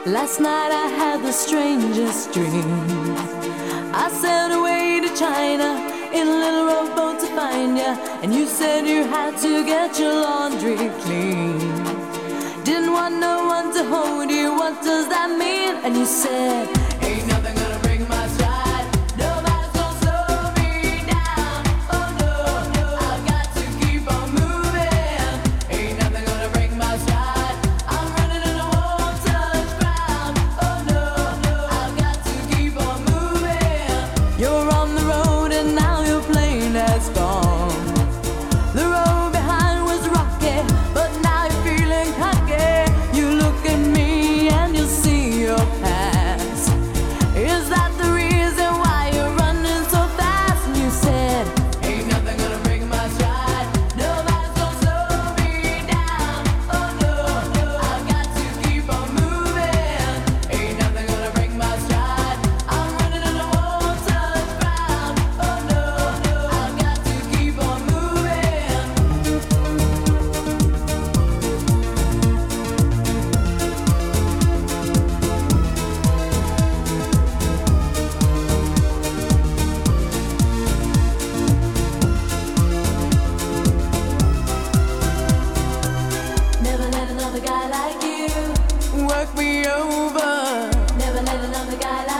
Last night I had the strangest dream. I sailed away to China in a little rowboat to find you, and you said you had to get your laundry clean. Didn't want no one to hold you, what does that mean? And you said, ain't nothing gonna break my stride. Nobody's gonna slow me down. Oh no, no, I got to keep on moving. Ain't nothing gonna break my stride. I'm running and I won't touch ground. Oh no, no, I got to keep on moving. You're on the road and now your plane has gone. The road behind was rocky, but now you're feeling cocky. You look at me and you see your past. Is that the reason why you're running so fast? And you said, ain't nothing gonna break my stride. Nobody's gonna slow me down. Oh no, no, I got to keep on moving. Ain't nothing gonna break my stride. I'm running and I won't touch ground. Oh no, no, I got to keep on moving. Never let another guy like you work me over. Never let another guy like